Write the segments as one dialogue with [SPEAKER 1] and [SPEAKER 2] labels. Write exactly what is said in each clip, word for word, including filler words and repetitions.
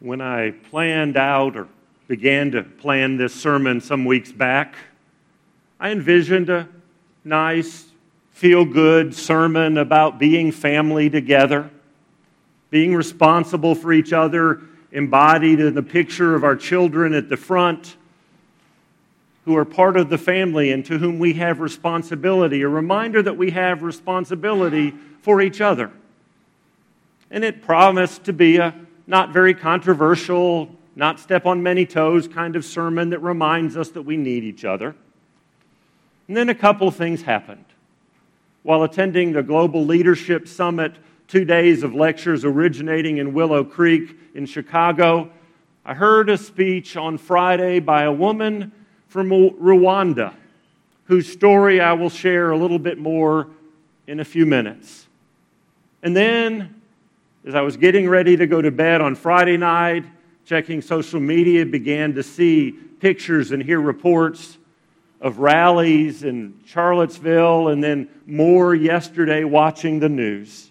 [SPEAKER 1] When I planned out or began to plan this sermon some weeks back, I envisioned a nice, feel-good sermon about being family together, being responsible for each other, embodied in the picture of our children at the front, who are part of the family and to whom we have responsibility, a reminder that we have responsibility for each other. And it promised to be a not very controversial, not step on many toes kind of sermon that reminds us that we need each other. And then a couple of things happened. While attending the Global Leadership Summit, two days of lectures originating in Willow Creek in Chicago, I heard a speech on Friday by a woman from Rwanda, whose story I will share a little bit more in a few minutes. And then, as I was getting ready to go to bed on Friday night, checking social media, began to see pictures and hear reports of rallies in Charlottesville, and then more yesterday watching the news.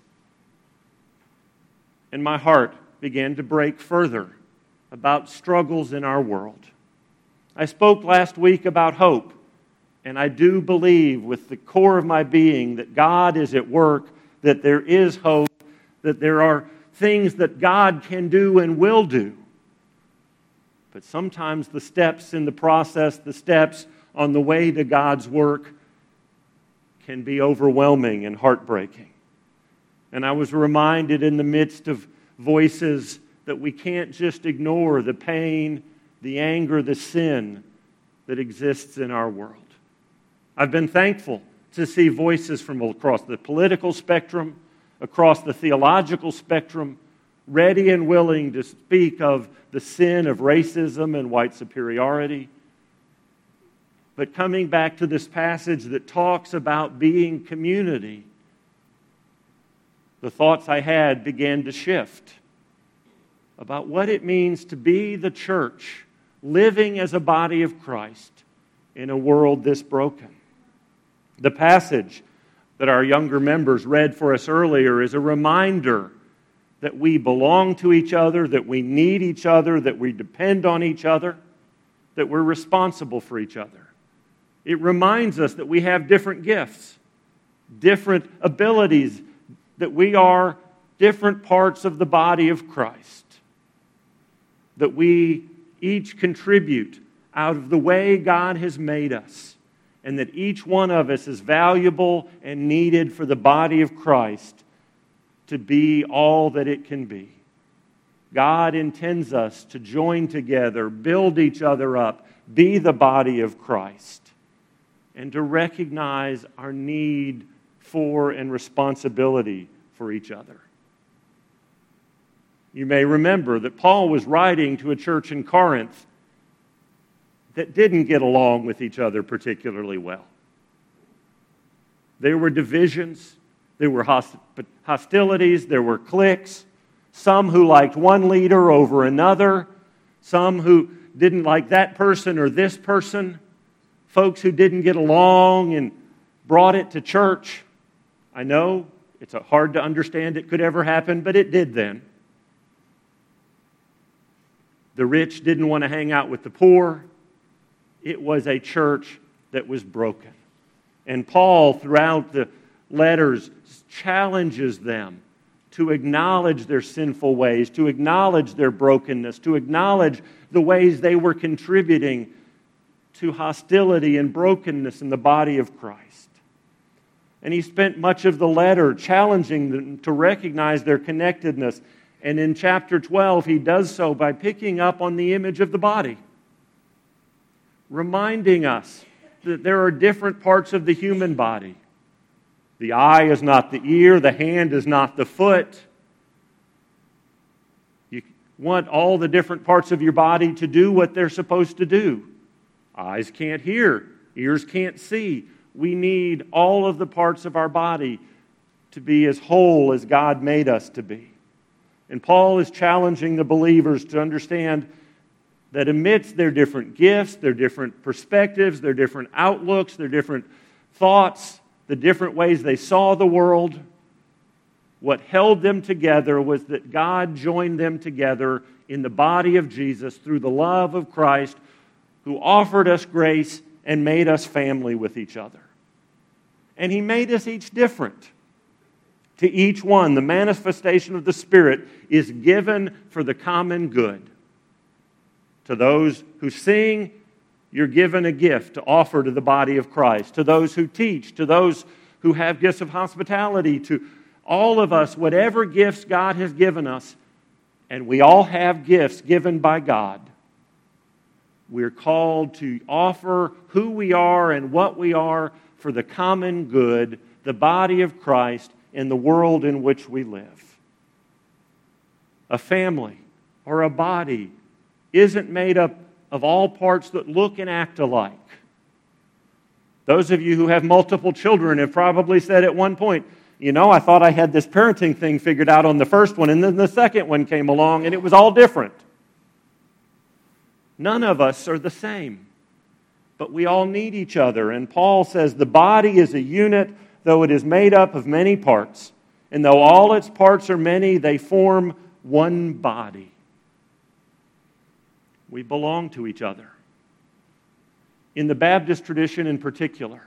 [SPEAKER 1] And my heart began to break further about struggles in our world. I spoke last week about hope, and I do believe with the core of my being that God is at work, that there is hope, that there are things that God can do and will do. But sometimes the steps in the process, the steps on the way to God's work can be overwhelming and heartbreaking. And I was reminded in the midst of voices that we can't just ignore the pain, the anger, the sin that exists in our world. I've been thankful to see voices from across the political spectrum, across the theological spectrum, ready and willing to speak of the sin of racism and white superiority. But coming back to this passage that talks about being community, the thoughts I had began to shift about what it means to be the church, living as a body of Christ in a world this broken. The passage that our younger members read for us earlier is a reminder that we belong to each other, that we need each other, that we depend on each other, that we're responsible for each other. It reminds us that we have different gifts, different abilities, that we are different parts of the body of Christ, that we each contribute out of the way God has made us, and that each one of us is valuable and needed for the body of Christ to be all that it can be. God intends us to join together, build each other up, be the body of Christ, and to recognize our need for and responsibility for each other. You may remember that Paul was writing to a church in Corinth that didn't get along with each other particularly well. There were divisions, there were hostilities, there were cliques, some who liked one leader over another, some who didn't like that person or this person, folks who didn't get along and brought it to church. I know it's hard to understand it could ever happen, but it did then. The rich didn't want to hang out with the poor. It was a church that was broken. And Paul, throughout the letters, challenges them to acknowledge their sinful ways, to acknowledge their brokenness, to acknowledge the ways they were contributing to hostility and brokenness in the body of Christ. And he spent much of the letter challenging them to recognize their connectedness. And in chapter twelve, he does so by picking up on the image of the body, reminding us that there are different parts of the human body. The eye is not the ear, the hand is not the foot. You want all the different parts of your body to do what they're supposed to do. Eyes can't hear, ears can't see. We need all of the parts of our body to be as whole as God made us to be. And Paul is challenging the believers to understand that amidst their different gifts, their different perspectives, their different outlooks, their different thoughts, the different ways they saw the world, What held them together was that God joined them together in the body of Jesus through the love of Christ, who offered us grace and made us family with each other. And He made us each different. To each one, the manifestation of the Spirit is given for the common good. To those who sing, you're given a gift to offer to the body of Christ. To those who teach, to those who have gifts of hospitality, to all of us, whatever gifts God has given us, and we all have gifts given by God, we're called to offer who we are and what we are for the common good, the body of Christ, in the world in which we live. A family or a body isn't made up of all parts that look and act alike. Those of you who have multiple children have probably said at one point, you know, I thought I had this parenting thing figured out on the first one, and then the second one came along, and it was all different. None of us are the same, but we all need each other. And Paul says the body is a unit, though it is made up of many parts. And though all its parts are many, they form one body. We belong to each other. In the Baptist tradition in particular,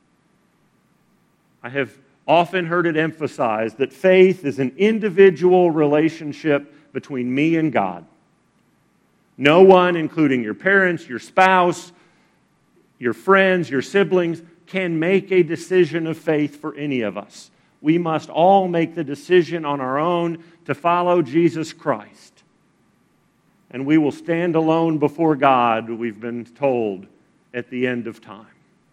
[SPEAKER 1] I have often heard it emphasized that faith is an individual relationship between me and God. No one, including your parents, your spouse, your friends, your siblings, can make a decision of faith for any of us. We must all make the decision on our own to follow Jesus Christ. And we will stand alone before God, we've been told, at the end of time.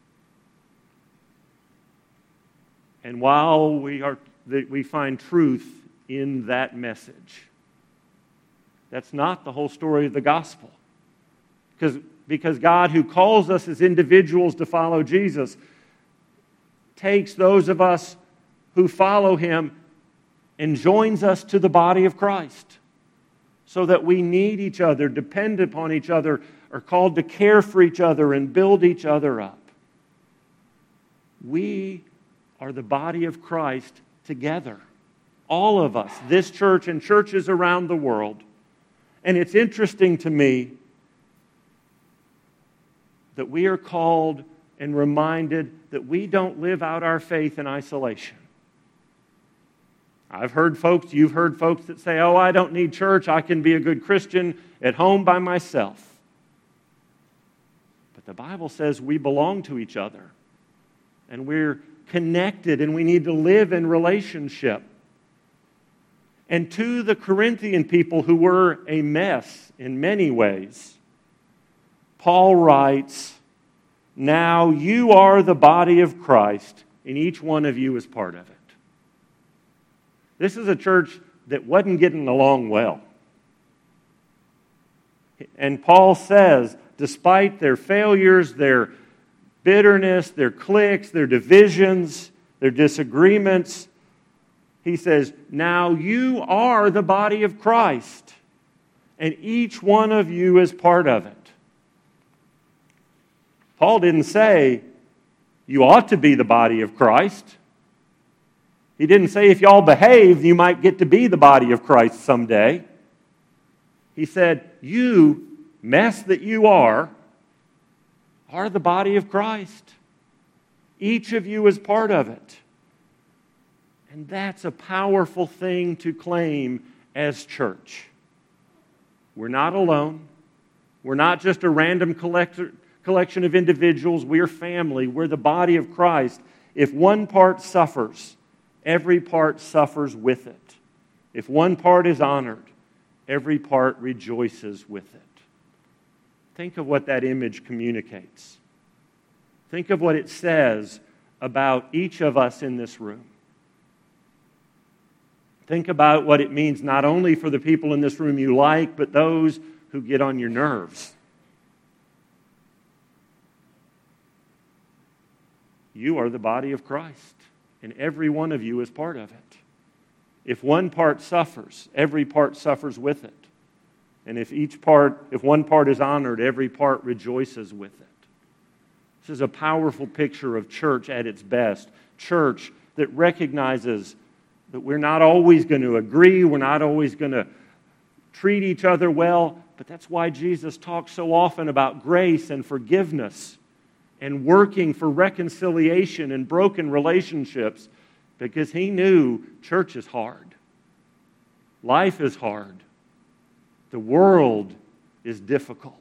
[SPEAKER 1] And while we are we find truth in that message, that's not the whole story of the gospel. Because Because God, who calls us as individuals to follow Jesus, takes those of us who follow Him and joins us to the body of Christ. So that we need each other, depend upon each other, are called to care for each other and build each other up. We are the body of Christ together. All of us, this church and churches around the world. And it's interesting to me that we are called and reminded that we don't live out our faith in isolation. I've heard folks, you've heard folks that say, oh, I don't need church, I can be a good Christian at home by myself. But the Bible says we belong to each other, and we're connected, and we need to live in relationship. And to the Corinthian people who were a mess in many ways, Paul writes, now you are the body of Christ, and each one of you is part of it. This is a church that wasn't getting along well. And Paul says, despite their failures, their bitterness, their cliques, their divisions, their disagreements, he says, now you are the body of Christ, and each one of you is part of it. Paul didn't say, you ought to be the body of Christ. He didn't say, if y'all behave, you might get to be the body of Christ someday. He said, you, mess that you are, are the body of Christ. Each of you is part of it. And that's a powerful thing to claim as church. We're not alone. We're not just a random collector, collection of individuals. We're family. We're the body of Christ. If one part suffers, every part suffers with it. If one part is honored, every part rejoices with it. Think of what that image communicates. Think of what it says about each of us in this room. Think about what it means not only for the people in this room you like, but those who get on your nerves. You are the body of Christ, and every one of you is part of it. If one part suffers, every part suffers with it. And if each part, if one part is honored, every part rejoices with it. This is a powerful picture of church at its best. Church that recognizes that we're not always going to agree, we're not always going to treat each other well, but that's why Jesus talks so often about grace and forgiveness and working for reconciliation in broken relationships, because he knew church is hard. Life is hard. The world is difficult.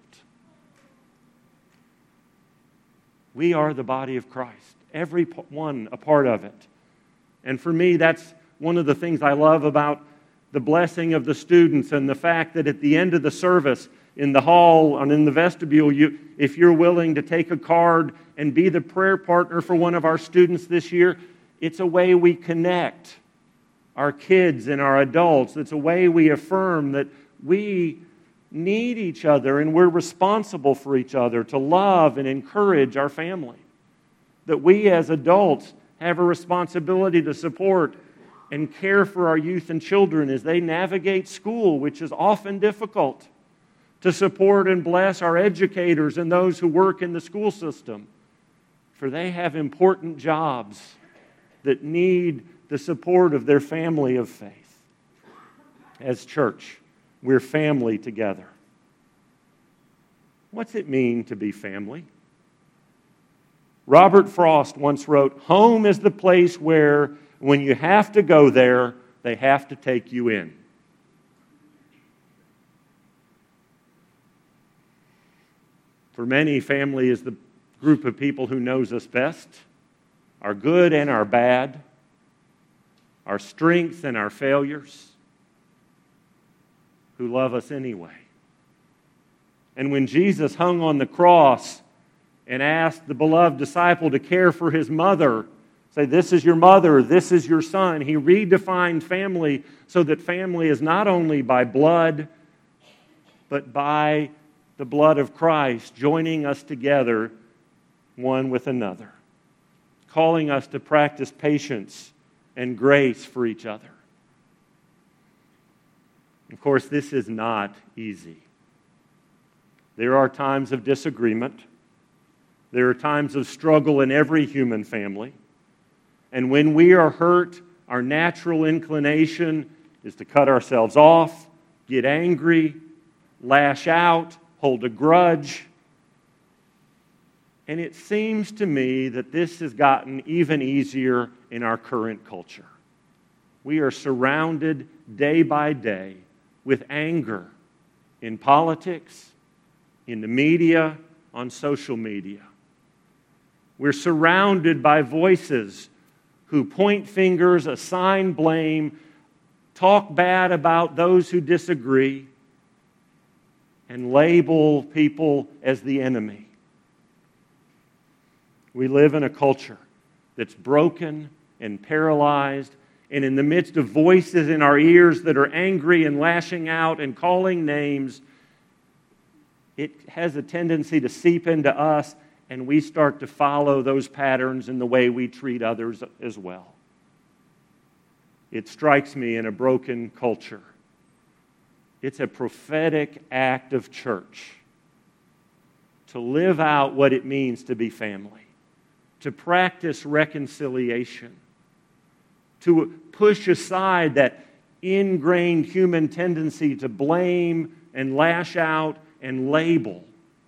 [SPEAKER 1] We are the body of Christ, every one a part of it. And for me, that's one of the things I love about the blessing of the students and the fact that at the end of the service, in the hall and in the vestibule, you, if you're willing to take a card and be the prayer partner for one of our students this year, it's a way we connect our kids and our adults. It's a way we affirm that we need each other and we're responsible for each other to love and encourage our family. That we as adults have a responsibility to support and care for our youth and children as they navigate school, which is often difficult. To support and bless our educators and those who work in the school system, for they have important jobs that need the support of their family of faith. As church, we're family together. What's it mean to be family? Robert Frost once wrote, "Home is the place where, when you have to go there, they have to take you in." For many, family is the group of people who knows us best, our good and our bad, our strengths and our failures, who love us anyway. And when Jesus hung on the cross and asked the beloved disciple to care for his mother, say, "This is your mother, this is your son," he redefined family so that family is not only by blood, but by the blood of Christ, joining us together one with another, calling us to practice patience and grace for each other. Of course, this is not easy. There are times of disagreement. There are times of struggle in every human family. And when we are hurt, our natural inclination is to cut ourselves off, get angry, lash out, hold a grudge. And it seems to me that this has gotten even easier in our current culture. We are surrounded day by day with anger in politics, in the media, on social media. We're surrounded by voices who point fingers, assign blame, talk bad about those who disagree, and label people as the enemy. We live in a culture that's broken and paralyzed, and in the midst of voices in our ears that are angry and lashing out and calling names, it has a tendency to seep into us, and we start to follow those patterns in the way we treat others as well. It strikes me in a broken culture. It's a prophetic act of church to live out what it means to be family, to practice reconciliation, to push aside that ingrained human tendency to blame and lash out and label,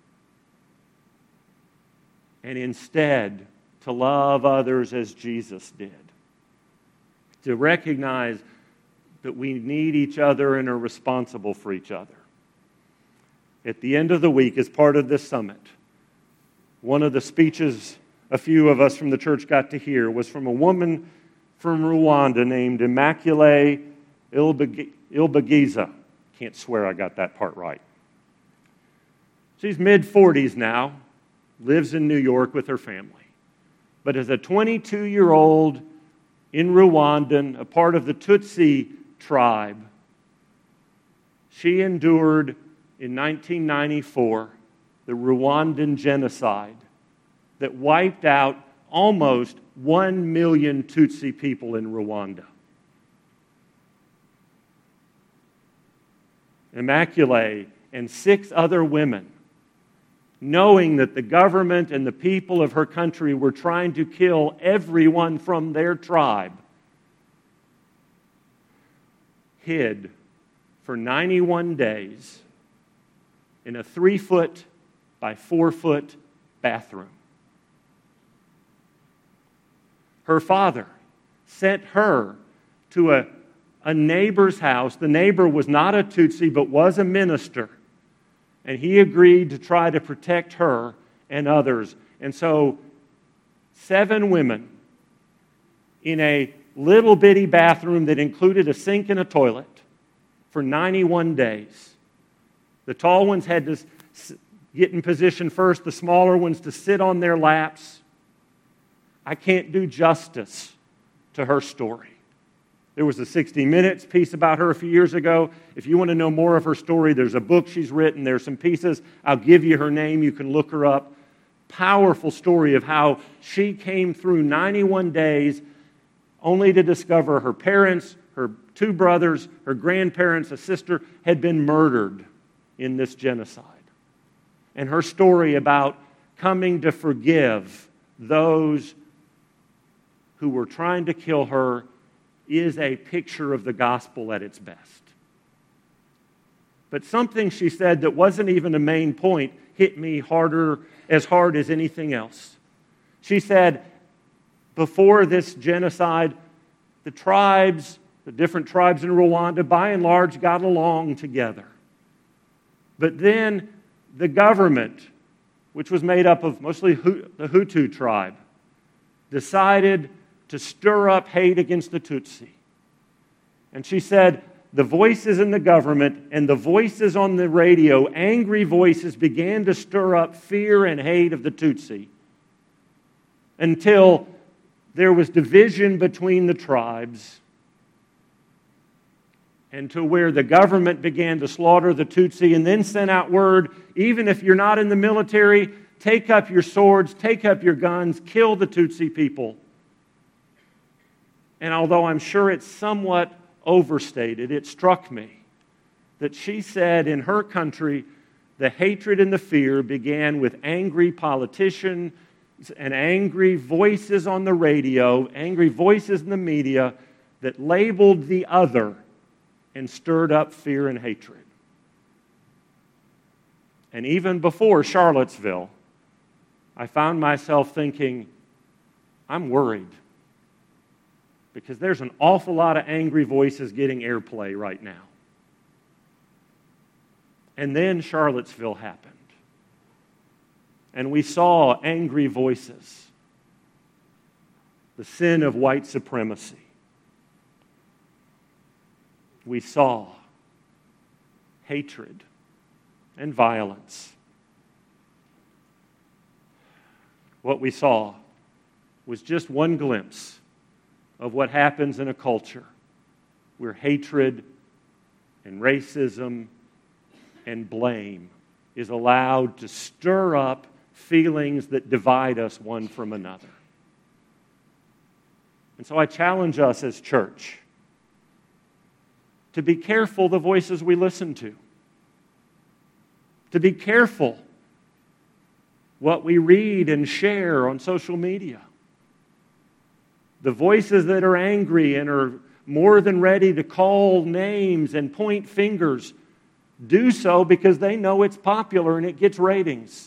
[SPEAKER 1] and instead to love others as Jesus did, to recognize that we need each other and are responsible for each other. At the end of the week, as part of this summit, one of the speeches a few of us from the church got to hear was from a woman from Rwanda named Immaculée Ilibagiza. Can't swear I got that part right. She's mid forties now, lives in New York with her family. But as a twenty-two-year-old in Rwanda, a part of the Tutsi tribe, she endured in nineteen ninety-four the Rwandan genocide that wiped out almost one million Tutsi people in Rwanda. Immaculée and six other women, knowing that the government and the people of her country were trying to kill everyone from their tribe, hid for ninety-one days in a three-foot by four-foot bathroom. Her father sent her to a, a neighbor's house. The neighbor was not a Tutsi, but was a minister. And he agreed to try to protect her and others. And so, seven women in a little bitty bathroom that included a sink and a toilet for ninety-one days. The tall ones had to get in position first, the smaller ones to sit on their laps. I can't do justice to her story. There was a sixty minutes piece about her a few years ago. If you want to know more of her story, there's a book she's written. There's some pieces. I'll give you her name. You can look her up. Powerful story of how she came through ninety-one days only to discover her parents, her two brothers, her grandparents, a sister had been murdered in this genocide. And her story about coming to forgive those who were trying to kill her is a picture of the gospel at its best. But something she said that wasn't even a main point hit me harder, as hard as anything else. She said, before this genocide, the tribes, the different tribes in Rwanda, by and large, got along together. But then the government, which was made up of mostly the Hutu tribe, decided to stir up hate against the Tutsi. And she said, the voices in the government and the voices on the radio, angry voices, began to stir up fear and hate of the Tutsi until there was division between the tribes, and to where the government began to slaughter the Tutsi and then sent out word, even if you're not in the military, take up your swords, take up your guns, kill the Tutsi people. And although I'm sure it's somewhat overstated, it struck me that she said in her country, the hatred and the fear began with angry politicians and angry voices on the radio, angry voices in the media that labeled the other and stirred up fear and hatred. And even before Charlottesville, I found myself thinking, I'm worried. Because there's an awful lot of angry voices getting airplay right now. And then Charlottesville happened. And we saw angry voices. The sin of white supremacy. We saw hatred and violence. What we saw was just one glimpse of what happens in a culture where hatred and racism and blame is allowed to stir up feelings that divide us one from another. And so I challenge us as church to be careful the voices we listen to, to be careful what we read and share on social media. The voices that are angry and are more than ready to call names and point fingers do so because they know it's popular and it gets ratings.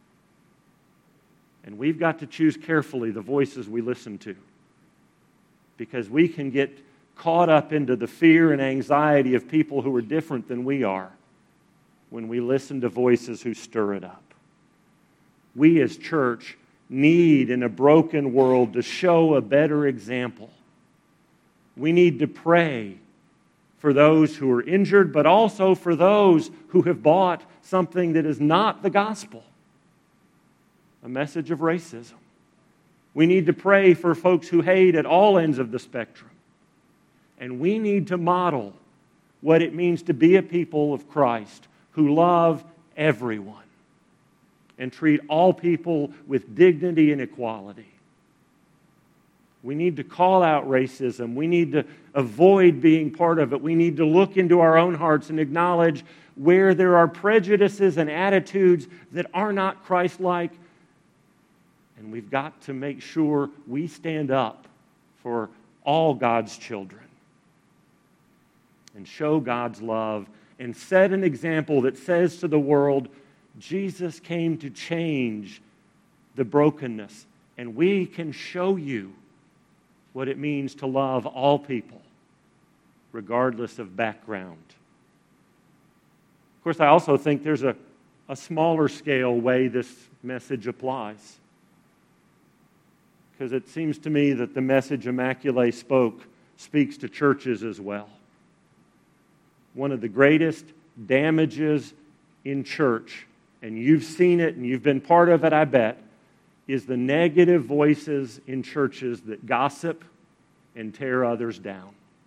[SPEAKER 1] And we've got to choose carefully the voices we listen to, because we can get caught up into the fear and anxiety of people who are different than we are when we listen to voices who stir it up. We as church need in a broken world to show a better example. We need to pray for those who are injured, but also for those who have bought something that is not the gospel, a message of racism. We need to pray for folks who hate at all ends of the spectrum. And we need to model what it means to be a people of Christ who love everyone and treat all people with dignity and equality. We need to call out racism. We need to avoid being part of it. We need to look into our own hearts and acknowledge where there are prejudices and attitudes that are not Christ-like. And we've got to make sure we stand up for all God's children. and show God's love and set an example that says to the world, Jesus came to change the brokenness, and we can show you what it means to love all people, regardless of background. Of course, I also think there's a, a smaller scale way this message applies. Because it seems to me that the message Immaculée spoke speaks to churches as well. One of the greatest damages in church, and you've seen it and you've been part of it, I bet, is the negative voices in churches that gossip and tear others down.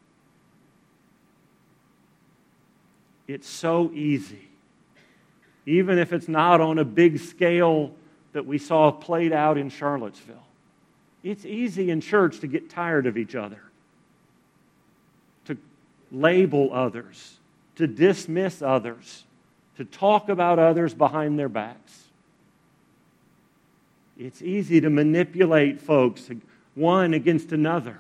[SPEAKER 1] It's so easy, even if it's not on a big scale that we saw played out in Charlottesville. It's easy in church to get tired of each other, to label others, to dismiss others, to talk about others behind their backs. It's easy to manipulate folks, one against another.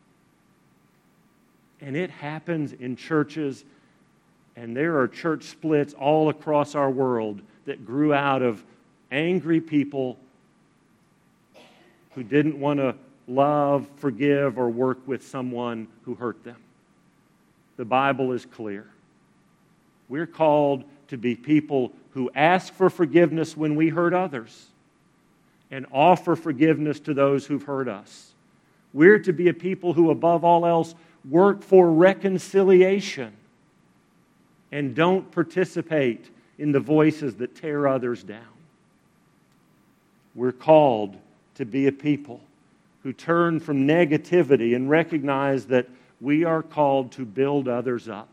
[SPEAKER 1] And it happens in churches, and there are church splits all across our world that grew out of angry people who didn't want to love, forgive, or work with someone who hurt them. The Bible is clear. We're called to be people who ask for forgiveness when we hurt others and offer forgiveness to those who've hurt us. We're to be a people who, above all else, work for reconciliation and don't participate in the voices that tear others down. We're called to be a people who turn from negativity and recognize that we are called to build others up.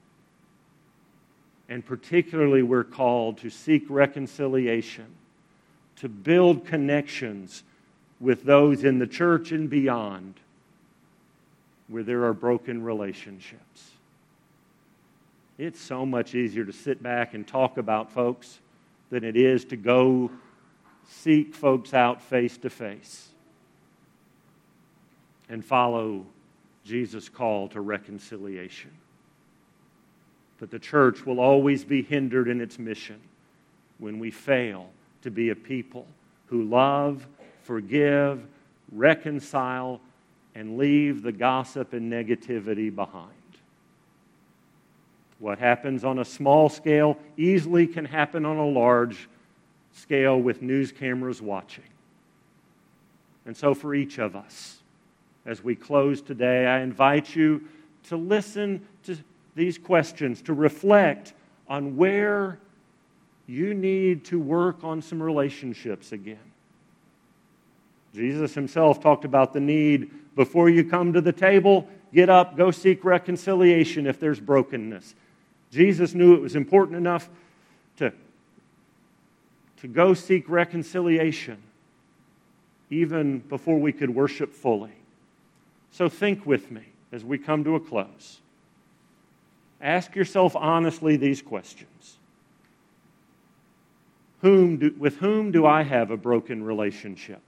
[SPEAKER 1] And particularly, we're called to seek reconciliation, to build connections with those in the church and beyond where there are broken relationships. It's so much easier to sit back and talk about folks than it is to go seek folks out face to face and follow Jesus' call to reconciliation. But the church will always be hindered in its mission when we fail to be a people who love, forgive, reconcile, and leave the gossip and negativity behind. What happens on a small scale easily can happen on a large scale with news cameras watching. And so for each of us, as we close today, I invite you to listen to these questions, to reflect on where you need to work on some relationships again. Jesus himself talked about the need, before you come to the table, get up, go seek reconciliation if there's brokenness. Jesus knew it was important enough to, to go seek reconciliation even before we could worship fully. So think with me as we come to a close. Ask yourself honestly these questions. Whom do, with whom do I have a broken relationship?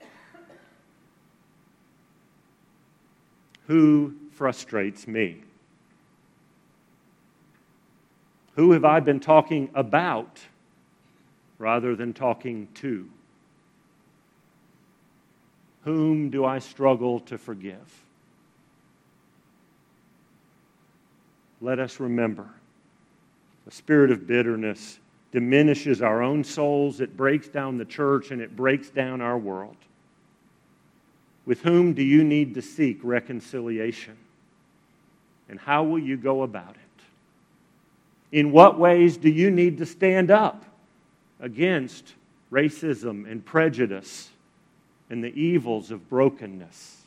[SPEAKER 1] Who frustrates me? Who have I been talking about rather than talking to? Whom do I struggle to forgive? Let us remember, the spirit of bitterness diminishes our own souls, it breaks down the church, and it breaks down our world. With whom do you need to seek reconciliation? And how will you go about it? In what ways do you need to stand up against racism and prejudice and the evils of brokenness?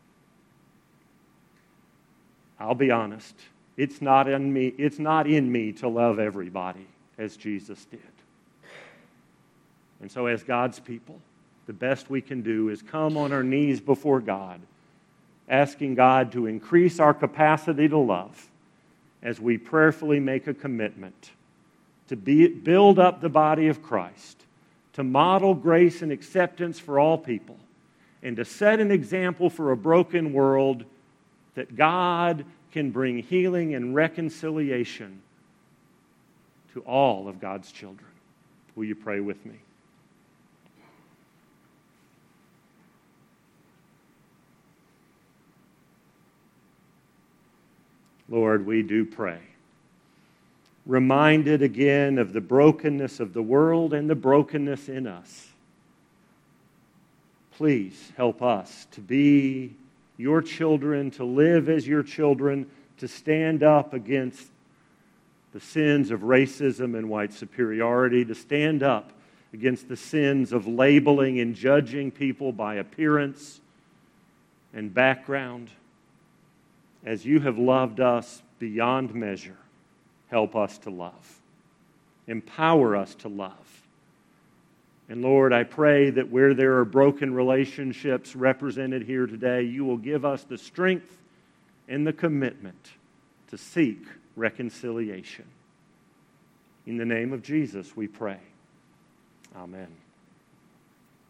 [SPEAKER 1] I'll be honest, it's not in me, it's not in me to love everybody as Jesus did. And so as God's people, the best we can do is come on our knees before God, asking God to increase our capacity to love as we prayerfully make a commitment to be, build up the body of Christ, to model grace and acceptance for all people, and to set an example for a broken world that God can bring healing and reconciliation to all of God's children. Will you pray with me? Lord, we do pray. Reminded again of the brokenness of the world and the brokenness in us. Please help us to be your children, to live as your children, to stand up against the sins of racism and white superiority, to stand up against the sins of labeling and judging people by appearance and background. As you have loved us beyond measure, help us to love. Empower us to love. And Lord, I pray that where there are broken relationships represented here today, you will give us the strength and the commitment to seek reconciliation. In the name of Jesus, we pray. Amen.